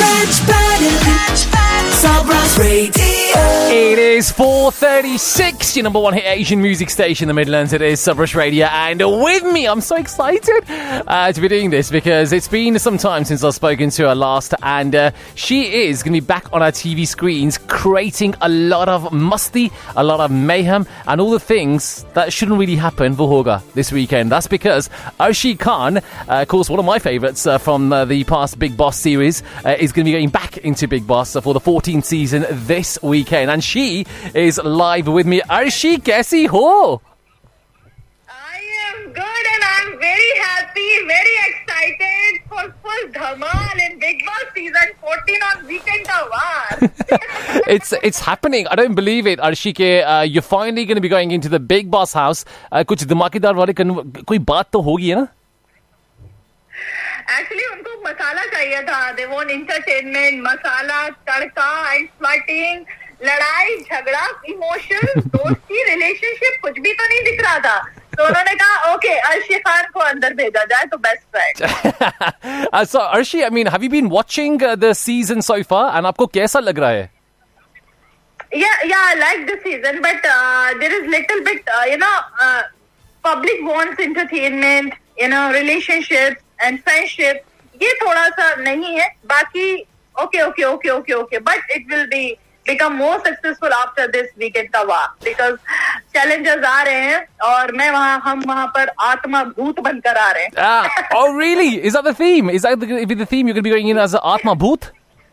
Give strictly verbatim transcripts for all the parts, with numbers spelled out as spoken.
Sabras Radio. It is four thirty-six, your number one hit Asian music station in the Midlands. It is Sabras Radio, and with me, I'm so excited uh, to be doing this because it's been some time since I've spoken to her last, and uh, she is going to be back on our T V screens creating a lot of musty, a lot of mayhem, and all the things that shouldn't really happen for Hoga this weekend. That's because Arshi Khan, uh, of course, one of my favourites uh, from uh, the past Big Boss series, uh, is going to be going back into Big Boss for the fourteenth season this weekend, and she is live with me. Arshi, kaisi ho? I am good and I'm very happy, very excited for full dhamal in Big Boss season fourteen on Weekend Tawar. it's it's happening. I don't believe it, Arshi, ke uh, you're finally going to be going into the Big Boss house. Uh, कुछ धमाकेदार वाले कोई बात तो होगी है ना? Actually, उनको मसाला चाहिए था. They want entertainment, masala, tadka and flirting, लड़ाई, झगड़ा, emotions, दोस्ती, relationship, कुछ भी तो नहीं दिख रहा था. तो उन्होंने कहा, okay, अर्शी खान को अंदर भेजा जाए तो best friend. uh, so, Arshi, I mean, have you been watching uh, the season so far? And आपको कैसा लग रहा है? Yeah, yeah, I like the season, but uh, there is little bit, uh, you know, uh, public wants entertainment, you know, relationships and friendships. ये थोड़ा सा नहीं है. बाकी, okay, okay, okay, okay, okay, but it will be become more successful after this Weekend Tawar because challenges आ रहे हैं और मैं वहाँ हम वहाँ पर आत्मा भूत बनकर आ रहे हैं. Ah, oh, really? Is that the theme? Is that the, the theme? You're going to be going in as an Atma Bhoot?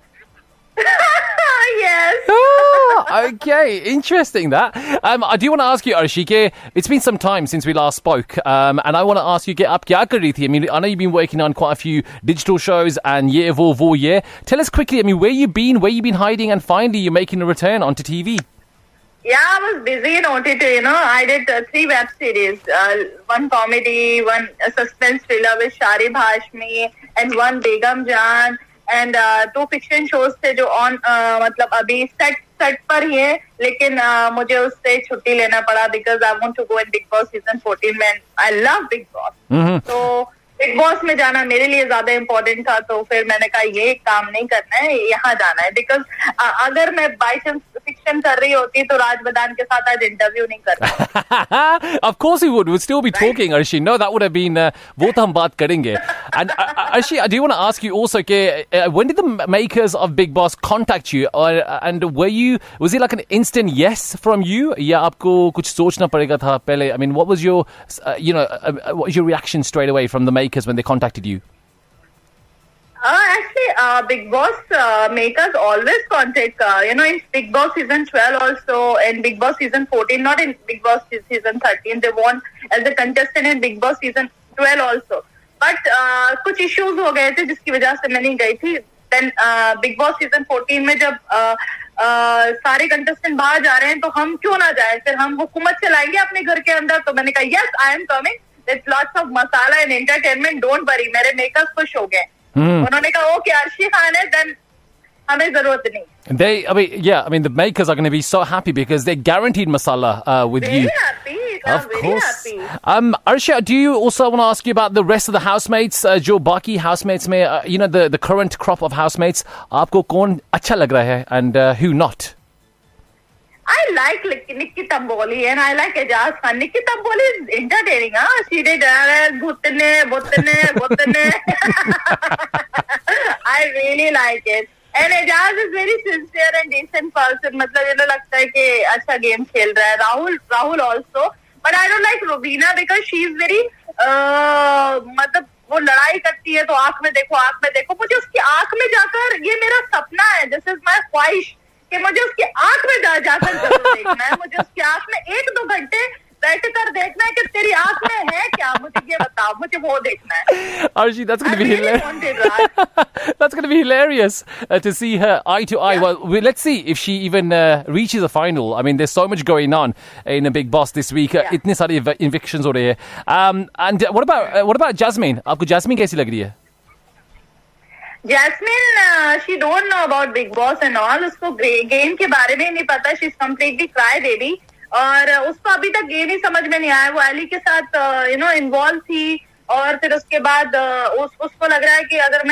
Yes. Oh, okay, interesting that. Um, I do want to ask you, Arshi, it's been some time since we last spoke, um, and I want to ask you, aap kya kar rahi thi? I mean, I know you've been working on quite a few digital shows and Ye Wo Wo Ye. Tell us quickly, I mean, where you been, where you been hiding, and finally you're making a return onto T V. Yeah, I was busy in O T T, you know. I did uh, three web series, uh, one comedy, one uh, suspense thriller with Sharib Hashmi, and one Begum Jan. And two fiction shows थे जो on uh, मतलब अभी set set पर ही है, लेकिन uh, मुझे उससे छुट्टी लेना पड़ा because I want to go in Bigg Boss season fourteen में. आई लव बिग बॉस, तो बिग बॉस में जाना मेरे लिए ज्यादा इम्पोर्टेंट था. तो फिर मैंने कहा ये काम नहीं करना है, यहाँ जाना है. बिकॉज uh, अगर मैं बाई चांस फिक्शन कर रही होती तो राज बदान के साथ आज इंटरव्यू नहीं करता. Of course we would. We'd still be talking, right? Arshi. No, that would have been uh, वो तो हम बात करेंगे. And uh, Arshi, I do want to ask you also, के, uh, when did the makers of Big Boss contact you, or uh, and were you was it like an instant yes from you? या आपको कुछ सोचना पड़ेगा था पहले? I mean, what was your uh, you know uh, what was your reaction straight away from the makers when they contacted you? Uh, actually, uh, Big Boss uh, makers always contact, uh, you know, in Big Boss season twelve also, and Big Boss season fourteen, not in Big Boss season thirteen. They want as a contestant in Big Boss season twelve also. But uh, कुछ issues हो गए थे जिसकी वजह से मैं नहीं गई थी. Then uh, Big Boss season fourteen में जब uh, uh, सारे contestant बाहर जा रहे हैं तो हम क्यों ना जाए? फिर हम हुकूमत चलाएंगे अपने घर के अंदर. तो मैंने कहा yes, I am coming. There's lots of masala and entertainment. Don't worry. मेरे makers खुश हो गए. Hmm. उन्होंने कहा ओके अर्शी खान है, देन हमें जरूरत नहीं. They, I mean, yeah, I mean, the makers are going to be so happy because they're guaranteed masala uh, with very you. Happy, Of very course. happy. Um, Arshi, do you also want to ask you about the rest of the housemates? Uh, जो बाकी housemates में, uh, you know, the the current crop of housemates, आपको कौन अच्छा लग रहा है and uh, who not? I like Nikki Tamboli and I like Ejaz Khan. Nikki Tamboli is entertaining, huh? She did uh, Bhutne, Bhutne, Bhutne. I really like it. And Ejaz is very sincere and decent person. मतलब ये लगता है कि अच्छा game खेल रहा है. Rahul, Rahul also. But I don't like Rubina because she is very uh, मतलब वो लड़ाई करती है तो आंख में देखो, आंख में देखो. मुझे उसकी आंख में जाकर, ये मेरा सपना है. This is my ख्वाहिश कि मुझे उसकी आंख में जा जाकर जरूर देखना है. मुझे उसकी आंख में एक दो घंटे बैठ कर देखना है कि तेरी आंख में है क्या. मुझे ये बताओ, मुझे वो देखना है. Arshi, that's going to be really hilarious. That's going to be hilarious uh, to see her eye to eye. Yeah. Well, we, let's see if she even uh, reaches a final. I mean, there's so much going on in a Big Boss this week. Uh, yeah. इतने सारे ev- evictions हो रहे हैं. Um, and uh, what about uh, what about Jasmine? आपको Jasmine कैसी लग रही है? Jasmine, uh, she don't know about Big Boss and all. उसको गेम के बारे में नहीं पता. She's completely cry baby. और उसको अभी तक गेम ही समझ में नहीं आया. वो एली के साथ यू नो इन्वॉल्व थी और फिर उसके बाद उस, उसको लग रहा है कि अगर मैं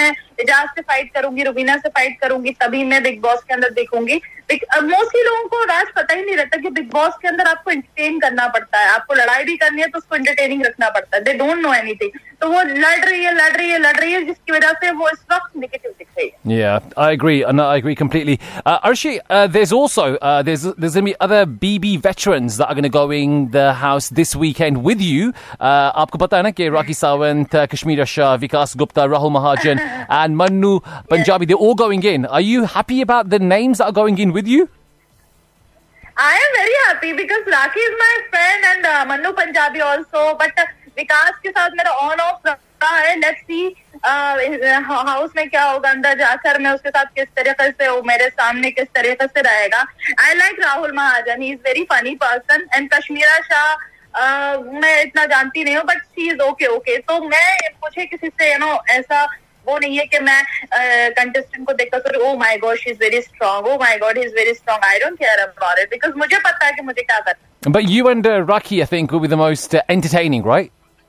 इजाज से फाइट करूंगी, रुबीना से फाइट करूंगी, तभी मैं बिग बॉस के अंदर देखूंगी. मोस्टली लोगों को राज पता ही नहीं रहता कि बिग बॉस के अंदर आपको एंटरटेन करना पड़ता है. आपको लड़ाई भी करनी है तो उसको एंटरटेनिंग रखना पड़ता है. They don't know anything. तो वो लड़ रही है लड़ रही है लड़ रही है जिसकी वजह से वो इस वक्त नेगेटिव दिख रही है. Yeah, I agree. No, I agree completely. Uh, Arshi, uh, there's also uh, there's there's going to be other B B veterans that are going to go in the house this weekend with you. Uh, आपको पता है ना कि Rocky Sawant, uh, Kashmira Shah, Vikas Gupta, Rahul Mahajan, and Manu Punjabi, they're all going in. Are you happy about the names that are going in with you? I am very happy because Raki is my friend and uh, Manu Punjabi also. But uh, विकास के साथ मेरा on off रहा है. Let's see house में क्या होगा. अंदर जाकर मैं उसके साथ किस तरीके से वो मेरे सामने किस तरीके से रहेगा. I like Rahul Mahajan. He is very funny person. And Kashmira Shah uh, मैं इतना जानती नहीं हूँ but she is okay okay. तो मैं मुझे किसी से यू नो ऐसा वो नहीं है कि मैं कंटेस्टेंट uh, को देखकर सोच oh my god she is very strong, oh my god he is very strong. I don't care about it because मुझे पता है कि मुझे क्या करना है. But you and uh, Raki, I think, will be the most uh, entertaining, right?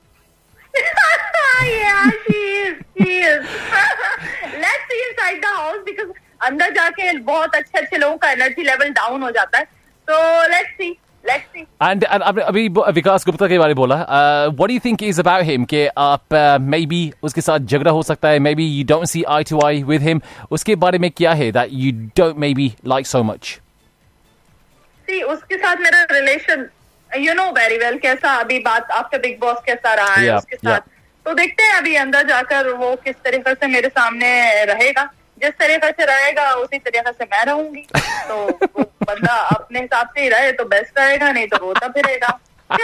Yeah, she is. She is. Let's see inside the house because अंदर जाके बहुत अच्छे अच्छे लोगों का एनर्जी लेवल डाउन हो जाता है. So let's see. Let's see. And, and अभी विकास गुप्ता के बारे में बोला. Uh, what do you think is about him? कि आप uh, maybe उसके साथ झगड़ा हो सकता है. Maybe you don't see eye to eye with him. उसके बारे में क्या है that you don't maybe like so much? See, उसके साथ मेरा relation you know very well कैसा अभी बात आफ्टर बिग बॉस कैसा रहा है yeah, उसके साथ yeah. तो देखते हैं अभी अंदर जाकर वो किस तरीके से मेरे सामने रहेगा. जिस तरीके से रहेगा उसी तरीके से मैं रहूंगी. तो वो बंदा अपने हिसाब से ही रहे तो बेस्ट रहेगा, नहीं तो रोता फिरेगा.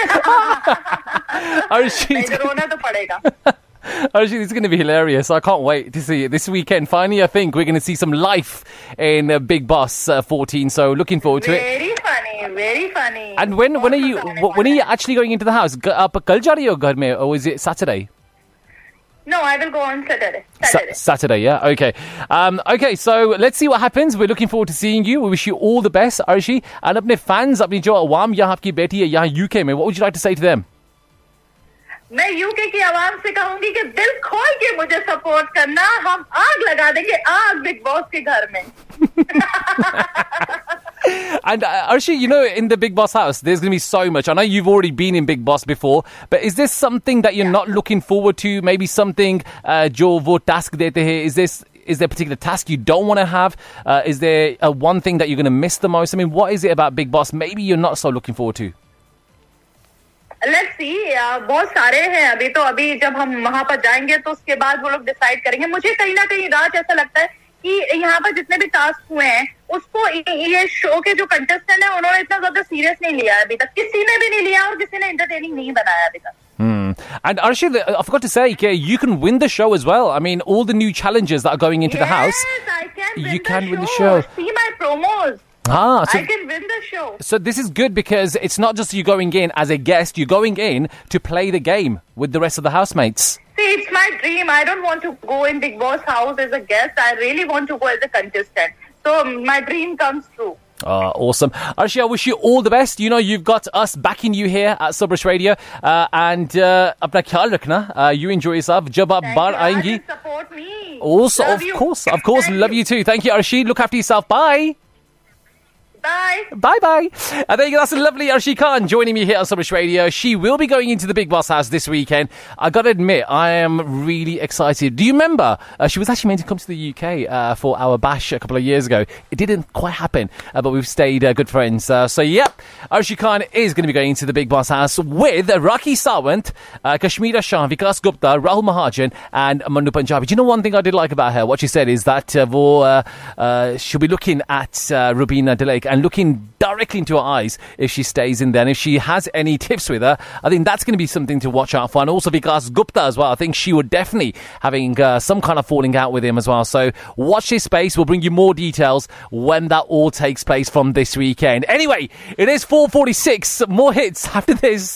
नहीं तो रोना तो पड़ेगा. Arshi, this is going to be hilarious. I can't wait to see it this weekend. Finally, I think we're going to see some life in uh, Big Boss uh, fourteen. So looking forward to very it. Very funny, very funny. And when when are you when are you actually going into the house? Up kal ja rahi ho ghar mein, or is it Saturday? No, I will go on Saturday. Saturday. Sa- Saturday, yeah. Okay. Um, okay, so let's see what happens. We're looking forward to seeing you. We wish you all the best, Arshi. And अपने fans, अपनी जो आवाम यहाँ आपकी बेटी है यहाँ U K में, what would you like to say to them? मैं यूके की आवाम से कहूंगी कि दिल खोल के मुझे सपोर्ट करना. हम आग लगा देंगे, आग बिग बॉस के घर में. And uh, Arshi, you know, in the Big Boss house, there's going to be so much. I know you've already been in Big Boss before, but is this something that you're yeah. not looking forward to? Maybe something uh, jo wo task dete hai? Is this is there a particular task you don't want to have? Uh, is there uh, one thing that you're going to miss the most? I mean, what is it about Big Boss maybe you're not so looking forward to? Let's see. बहुत सारे हैं अभी. तो अभी जब हम वहां पर जाएंगे तो उसके बाद वो लोग डिसाइड करेंगे. मुझे कहीं ना कहीं राज ऐसा लगता है कि यहाँ पर जितने भी टास्क हुए हैं उसको ये शो के जो कंटेस्टेंट है उन्होंने इतना ज्यादा सीरियस नहीं लिया है अभी तक. किसी ने भी नहीं लिया और किसी ने एंटरटेनिंग नहीं बनाया अभी तक. Hmm. And Arshi, I forgot to say, you can win the show as well. I mean, all the new challenges that are going into yes, the house. I can win you the can show. win the show. See my promos. Ah, so, I can win the show. So this is good because it's not just you going in as a guest, you're going in to play the game with the rest of the housemates. See, it's my dream. I don't want to go in Big Boss house as a guest. I really want to go as a contestant. So my dream comes true. Oh, awesome. Arshi, I wish you all the best. You know, you've got us backing you here at Subrish Radio. Uh, and uh, apna khayal rakhna. Uh, you enjoy yourself. Jab aap baar aayengi. Support me. Also, love of you. course, of course. Thank love you. you too. Thank you, Arshi. Look after yourself. Bye. Bye. Bye-bye. Uh, there you go. That's a lovely Arshi Khan joining me here on Subrish Radio. She will be going into the Big Boss house this weekend. I got to admit, I am really excited. Do you remember? Uh, she was actually meant to come to the U K uh, for our bash a couple of years ago. It didn't quite happen, uh, but we've stayed uh, good friends. Uh, so, yep, Arshi Khan is going to be going into the Big Boss house with Raki Sawant, uh, Kashmira Shah, Vikas Gupta, Rahul Mahajan, and Manu Punjabi. Do you know one thing I did like about her? What she said is that uh, wo, uh, uh, she'll be looking at uh, Rubina Dilek and looking directly into her eyes if she stays in there. And if she has any tips with her, I think that's going to be something to watch out for. And also Vikas Gupta as well. I think she would definitely having uh, some kind of falling out with him as well. So watch this space. We'll bring you more details when that all takes place from this weekend. Anyway, it is four forty-six. More hits after this.